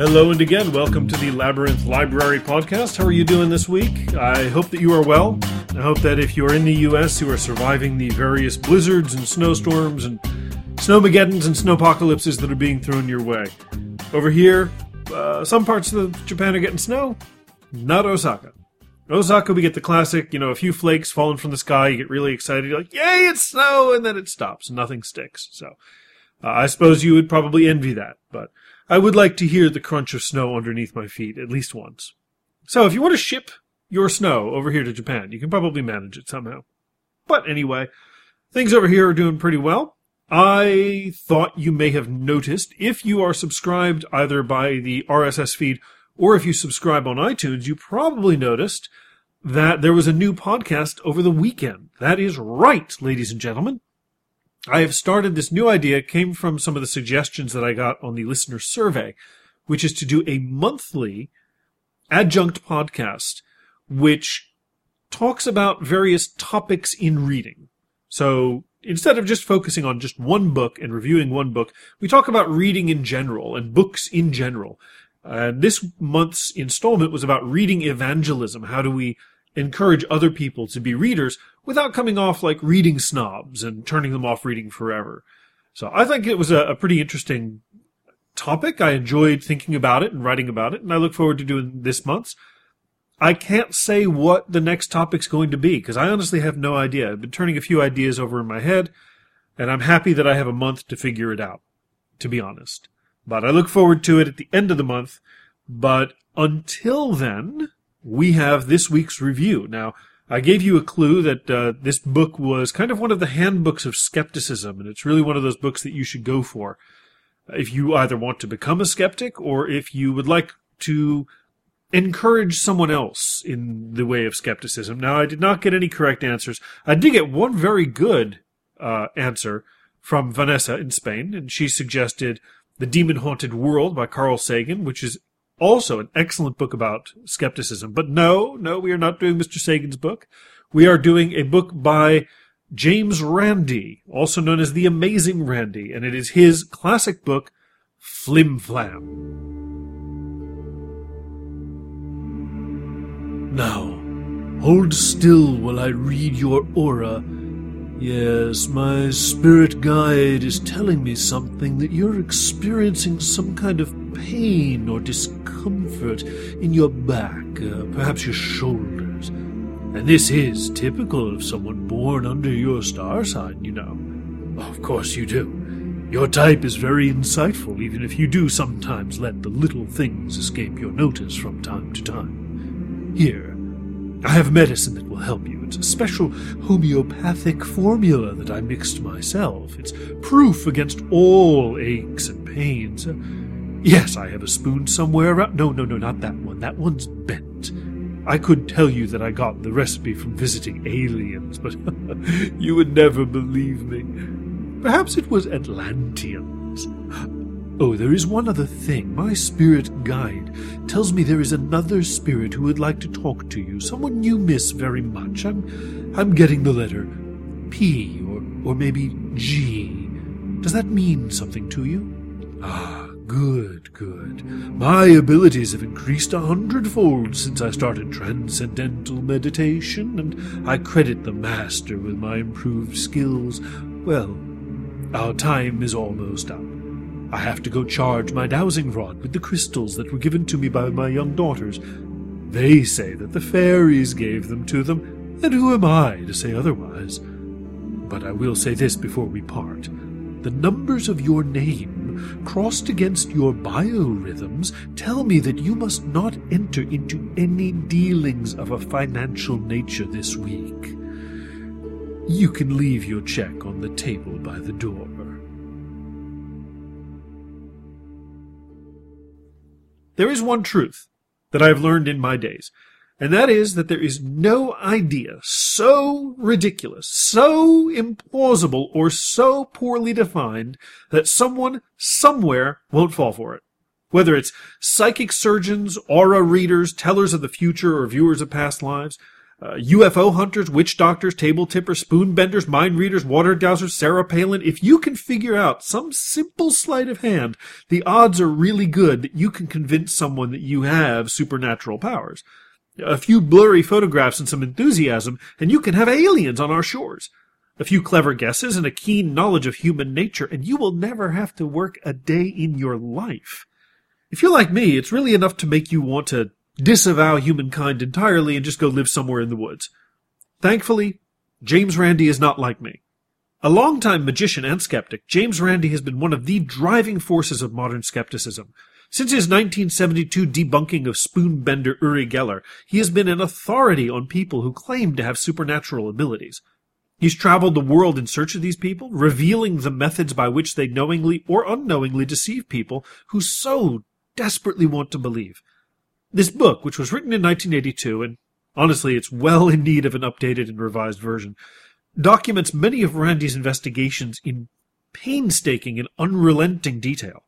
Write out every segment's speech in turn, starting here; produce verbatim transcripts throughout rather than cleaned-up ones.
Hello and again, welcome to the Labyrinth Library Podcast. How are you doing this week? I hope that you are well. I hope that if you are in the U S, you are surviving the various blizzards and snowstorms and snowmageddons and snowpocalypses that are being thrown your way. Over here, uh, some parts of Japan are getting snow, not Osaka. Osaka, we get the classic, you know, a few flakes falling from the sky, you get really excited, you're like, yay, it's snow, and then it stops, nothing sticks. So, uh, I suppose you would probably envy that, but I would like to hear the crunch of snow underneath my feet at least once. So if you want to ship your snow over here to Japan, you can probably manage it somehow. But anyway, things over here are doing pretty well. I thought you may have noticed, if you are subscribed either by the R S S feed or if you subscribe on iTunes, you probably noticed that there was a new podcast over the weekend. That is right, ladies and gentlemen. I have started this new idea, came from some of the suggestions that I got on the listener survey, which is to do a monthly adjunct podcast, which talks about various topics in reading. So instead of just focusing on just one book and reviewing one book, we talk about reading in general and books in general. Uh, this month's installment was about reading evangelism. How do we encourage other people to be readers without coming off like reading snobs and turning them off reading forever? So I think it was a, a pretty interesting topic. I enjoyed thinking about it and writing about it, and I look forward to doing this month's. I can't say what the next topic's going to be, because I honestly have no idea. I've been turning a few ideas over in my head, and I'm happy that I have a month to figure it out, to be honest. But I look forward to it at the end of the month. But until then, we have this week's review. Now, I gave you a clue that uh, this book was kind of one of the handbooks of skepticism, and it's really one of those books that you should go for if you either want to become a skeptic or if you would like to encourage someone else in the way of skepticism. Now, I did not get any correct answers. I did get one very good uh, answer from Vanessa in Spain, and she suggested The Demon-Haunted World by Carl Sagan, which is also an excellent book about skepticism. But no, no, we are not doing Mister Sagan's book. We are doing a book by James Randi, also known as The Amazing Randi, and it is his classic book, Flim Flam. Now, hold still while I read your aura. Yes, my spirit guide is telling me something, that you're experiencing some kind of pain or discomfort in your back, uh, perhaps your shoulders. And this is typical of someone born under your star sign, you know. Of course you do. Your type is very insightful, even if you do sometimes let the little things escape your notice from time to time. Here, I have medicine that will help you. It's a special homeopathic formula that I mixed myself. It's proof against all aches and pains. Uh, yes, I have a spoon somewhere around. No, no, no, not that one. That one's bent. I could tell you that I got the recipe from visiting aliens, but you would never believe me. Perhaps it was Atlanteans. Oh, there is one other thing. My spirit guide tells me there is another spirit who would like to talk to you, someone you miss very much. I'm I'm getting the letter P or, or maybe G. Does that mean something to you? Ah, good, good. My abilities have increased a hundredfold since I started transcendental meditation, and I credit the master with my improved skills. Well, our time is almost up. I have to go charge my dowsing rod with the crystals that were given to me by my young daughters. They say that the fairies gave them to them, and who am I to say otherwise? But I will say this before we part. The numbers of your name, crossed against your biorhythms, tell me that you must not enter into any dealings of a financial nature this week. You can leave your check on the table by the door. There is one truth that I have learned in my days, and that is that there is no idea so ridiculous, so implausible, or so poorly defined that someone somewhere won't fall for it. Whether it's psychic surgeons, aura readers, tellers of the future, or viewers of past lives, Uh, U F O hunters, witch doctors, table tippers, spoon benders, mind readers, water dowsers, Sarah Palin. If you can figure out some simple sleight of hand, the odds are really good that you can convince someone that you have supernatural powers. A few blurry photographs and some enthusiasm, and you can have aliens on our shores. A few clever guesses and a keen knowledge of human nature, and you will never have to work a day in your life. If you're like me, it's really enough to make you want to disavow humankind entirely and just go live somewhere in the woods. Thankfully, James Randi is not like me. A longtime magician and skeptic, James Randi has been one of the driving forces of modern skepticism. Since his nineteen seventy-two debunking of spoonbender Uri Geller, he has been an authority on people who claim to have supernatural abilities. He's traveled the world in search of these people, revealing the methods by which they knowingly or unknowingly deceive people who so desperately want to believe. This book, which was written in nineteen eighty-two, and honestly it's well in need of an updated and revised version, documents many of Randi's investigations in painstaking and unrelenting detail.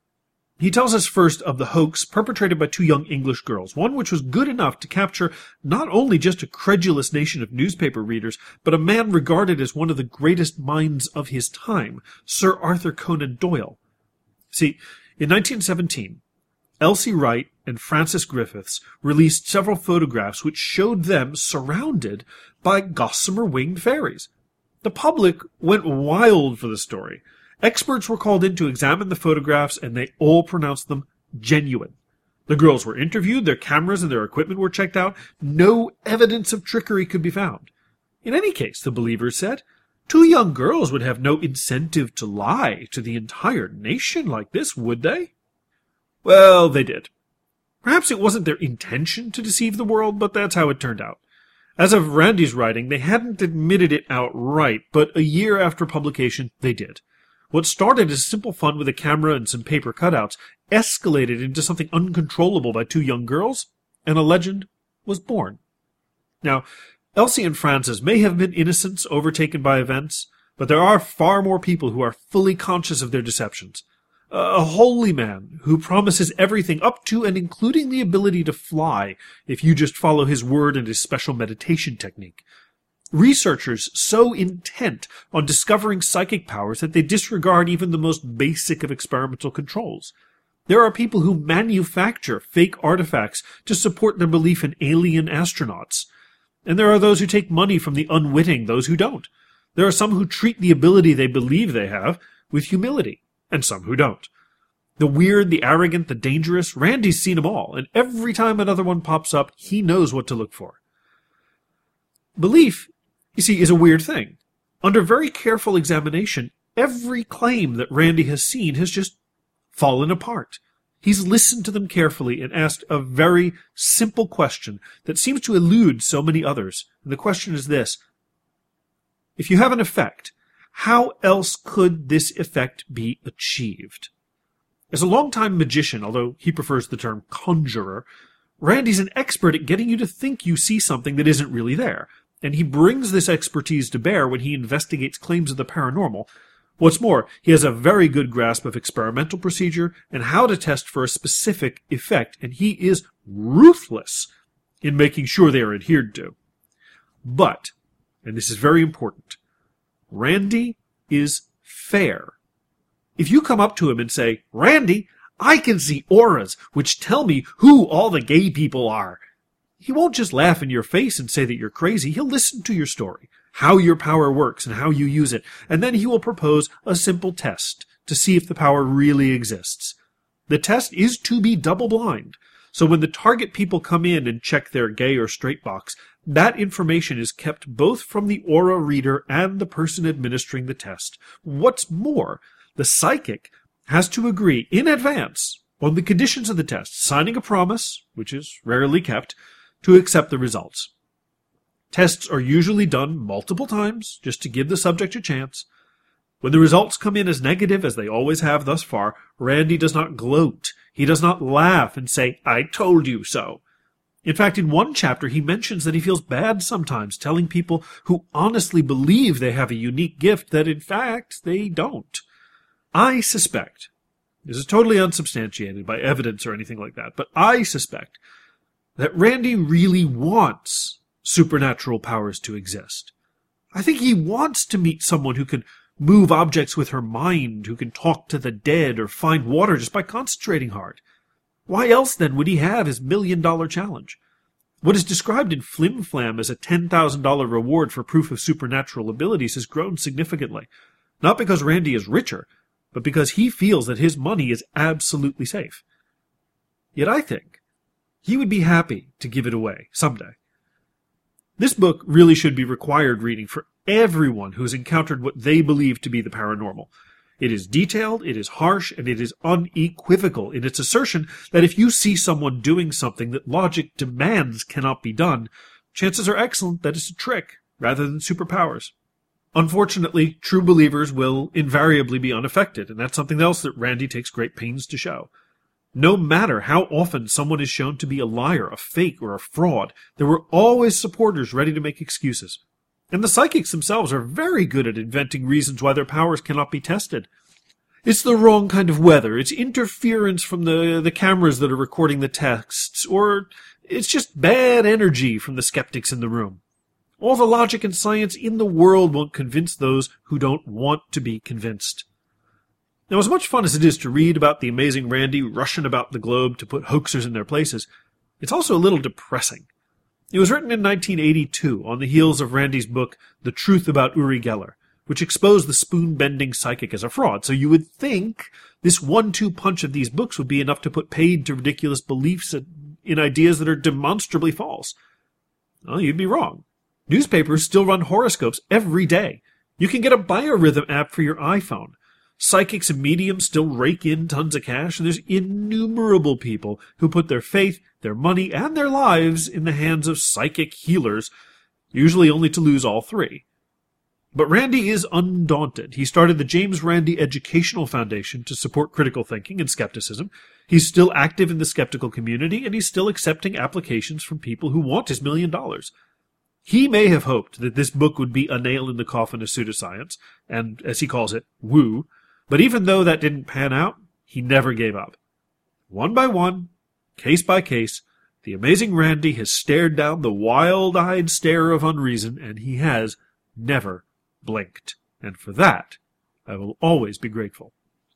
He tells us first of the hoax perpetrated by two young English girls, one which was good enough to capture not only just a credulous nation of newspaper readers, but a man regarded as one of the greatest minds of his time, Sir Arthur Conan Doyle. See, in nineteen seventeen, Elsie Wright and Frances Griffiths released several photographs which showed them surrounded by gossamer-winged fairies. The public went wild for the story. Experts were called in to examine the photographs, and they all pronounced them genuine. The girls were interviewed, their cameras and their equipment were checked out. No evidence of trickery could be found. In any case, the believers said, two young girls would have no incentive to lie to the entire nation like this, would they? Well, they did. Perhaps it wasn't their intention to deceive the world, but that's how it turned out. As of Randi's writing, they hadn't admitted it outright, but a year after publication, they did. What started as simple fun with a camera and some paper cutouts escalated into something uncontrollable by two young girls, and a legend was born. Now, Elsie and Frances may have been innocents overtaken by events, but there are far more people who are fully conscious of their deceptions. A holy man who promises everything up to and including the ability to fly if you just follow his word and his special meditation technique. Researchers so intent on discovering psychic powers that they disregard even the most basic of experimental controls. There are people who manufacture fake artifacts to support their belief in alien astronauts. And there are those who take money from the unwitting, those who don't. There are some who treat the ability they believe they have with humility, and some who don't. The weird, the arrogant, the dangerous, Randi's seen them all, and every time another one pops up, he knows what to look for. Belief, you see, is a weird thing. Under very careful examination, every claim that Randi has seen has just fallen apart. He's listened to them carefully and asked a very simple question that seems to elude so many others. And the question is this: if you have an effect, how else could this effect be achieved? As a longtime magician, although he prefers the term conjurer, Randi's an expert at getting you to think you see something that isn't really there. And he brings this expertise to bear when he investigates claims of the paranormal. What's more, he has a very good grasp of experimental procedure and how to test for a specific effect, and he is ruthless in making sure they are adhered to. But, and this is very important, Randi is fair. If you come up to him and say, "Randi, I can see auras which tell me who all the gay people are," he won't just laugh in your face and say that you're crazy. He'll listen to your story, how your power works and how you use it, and then he will propose a simple test to see if the power really exists. The test is to be double-blind, so when the target people come in and check their gay or straight box, that information is kept both from the aura reader and the person administering the test. What's more, the psychic has to agree in advance on the conditions of the test, signing a promise, which is rarely kept, to accept the results. Tests are usually done multiple times, just to give the subject a chance. When the results come in as negative as they always have thus far, Randi does not gloat. He does not laugh and say, "I told you so." In fact, in one chapter he mentions that he feels bad sometimes telling people who honestly believe they have a unique gift that in fact they don't. I suspect, this is totally unsubstantiated by evidence or anything like that, but I suspect that Randi really wants supernatural powers to exist. I think he wants to meet someone who can move objects with her mind, who can talk to the dead or find water just by concentrating hard. Why else, then, would he have his million-dollar challenge? What is described in Flim Flam as a ten thousand dollars reward for proof of supernatural abilities has grown significantly, not because Randy is richer, but because he feels that his money is absolutely safe. Yet I think he would be happy to give it away someday. This book really should be required reading for everyone who has encountered what they believe to be the paranormal. It is detailed, it is harsh, and it is unequivocal in its assertion that if you see someone doing something that logic demands cannot be done, chances are excellent that it's a trick rather than superpowers. Unfortunately, true believers will invariably be unaffected, and that's something else that Randy takes great pains to show. No matter how often someone is shown to be a liar, a fake, or a fraud, there were always supporters ready to make excuses. And the psychics themselves are very good at inventing reasons why their powers cannot be tested. It's the wrong kind of weather, it's interference from the, the cameras that are recording the texts, or it's just bad energy from the skeptics in the room. All the logic and science in the world won't convince those who don't want to be convinced. Now, as much fun as it is to read about the amazing Randy rushing about the globe to put hoaxers in their places, it's also a little depressing. It was written in nineteen eighty-two, on the heels of Randy's book, The Truth About Uri Geller, which exposed the spoon-bending psychic as a fraud, so you would think this one-two punch of these books would be enough to put paid to ridiculous beliefs in ideas that are demonstrably false. Well, you'd be wrong. Newspapers still run horoscopes every day. You can get a biorhythm app for your iPhone. Psychics and mediums still rake in tons of cash, and there's innumerable people who put their faith, their money, and their lives in the hands of psychic healers, usually only to lose all three. But Randy is undaunted. He started the James Randi Educational Foundation to support critical thinking and skepticism. He's still active in the skeptical community, and he's still accepting applications from people who want his million dollars. He may have hoped that this book would be a nail in the coffin of pseudoscience, and, as he calls it, woo, but even though that didn't pan out, he never gave up. One by one, case by case, the amazing Randy has stared down the wild-eyed stare of unreason, and he has never blinked. And for that, I will always be grateful.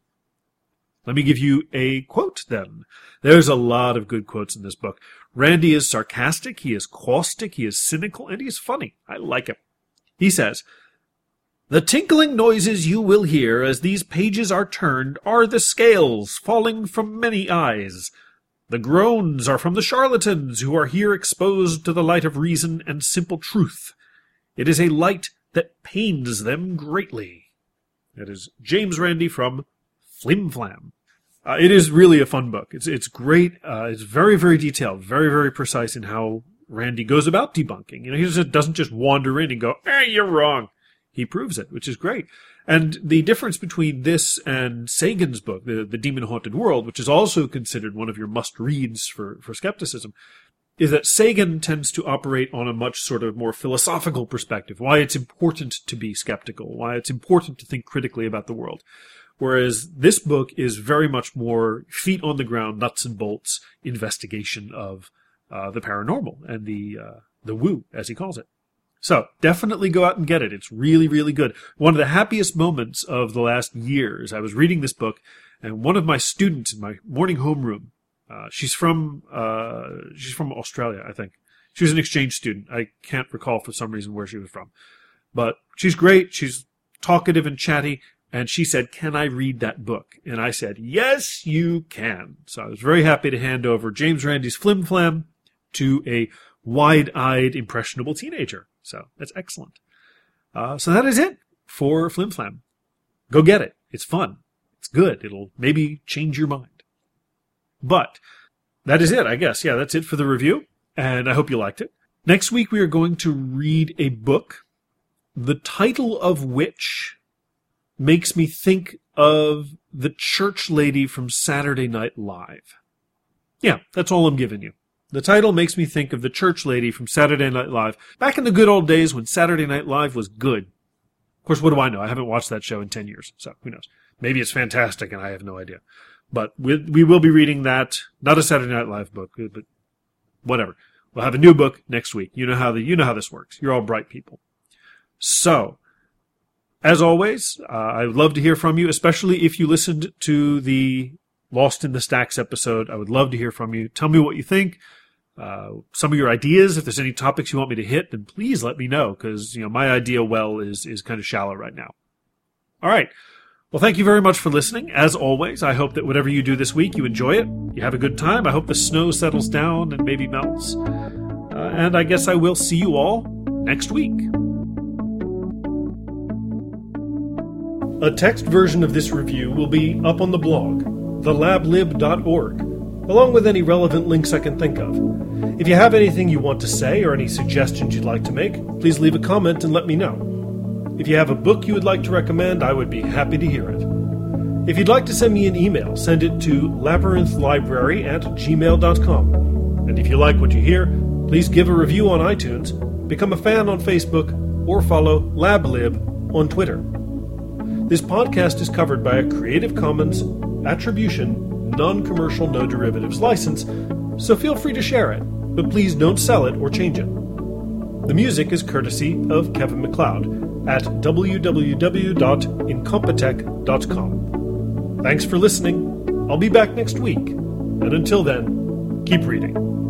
Let me give you a quote, then. There's a lot of good quotes in this book. Randy is sarcastic, he is caustic, he is cynical, and he is funny. I like him. He says, "The tinkling noises you will hear as these pages are turned are the scales falling from many eyes. The groans are from the charlatans who are here exposed to the light of reason and simple truth. It is a light that pains them greatly." That is James Randi from Flim Flam. Uh, it is really a fun book. It's it's great. Uh, it's very, very detailed, very, very precise in how Randy goes about debunking. You know, he just doesn't just wander in and go, "Hey, you're wrong." He proves it, which is great. And the difference between this and Sagan's book, The, the Demon-Haunted World, which is also considered one of your must-reads for, for skepticism, is that Sagan tends to operate on a much sort of more philosophical perspective, why it's important to be skeptical, why it's important to think critically about the world. Whereas this book is very much more feet on the ground, nuts and bolts investigation of uh, the paranormal and the uh, the woo, as he calls it. So definitely go out and get it. It's really, really good. One of the happiest moments of the last years, I was reading this book, and one of my students in my morning homeroom, uh, she's from uh, she's from Australia, I think. She was an exchange student. I can't recall for some reason where she was from. But she's great. She's talkative and chatty. And she said, "Can I read that book?" And I said, "Yes, you can." So I was very happy to hand over James Randi's Flim Flam to a wide-eyed, impressionable teenager. So that's excellent. Uh, so that is it for Flim Flam. Go get it. It's fun. It's good. It'll maybe change your mind. But that is it, I guess. Yeah, that's it for the review. And I hope you liked it. Next week, we are going to read a book, the title of which makes me think of the church lady from Saturday Night Live. Yeah, that's all I'm giving you. The title makes me think of the church lady from Saturday Night Live, back in the good old days when Saturday Night Live was good. Of course, what do I know? I haven't watched that show in ten years, so who knows? Maybe it's fantastic and I have no idea. But we, we will be reading that, not a Saturday Night Live book, but whatever. We'll have a new book next week. You know how the, you know how this works. You're all bright people. So, as always, uh, I would love to hear from you, especially if you listened to the Lost in the Stacks episode. I would love to hear from you. Tell me what you think. Uh, some of your ideas. If there's any topics you want me to hit, then please let me know, because, you know, my idea well is, is kind of shallow right now. All right. Well, thank you very much for listening. As always, I hope that whatever you do this week, you enjoy it. You have a good time. I hope the snow settles down and maybe melts. Uh, and I guess I will see you all next week. A text version of this review will be up on the blog, the lab lib dot org, along with any relevant links I can think of. If you have anything you want to say or any suggestions you'd like to make, please leave a comment and let me know. If you have a book you would like to recommend, I would be happy to hear it. If you'd like to send me an email, send it to labyrinthlibrary at gmail dot com. And if you like what you hear, please give a review on iTunes, become a fan on Facebook, or follow LabLib on Twitter. This podcast is covered by a Creative Commons Attribution, Non-Commercial No Derivatives license, so feel free to share it, but please don't sell it or change it. The music is courtesy of Kevin MacLeod at w w w dot incompetech dot com. Thanks for listening. I'll be back next week, and until then, keep reading.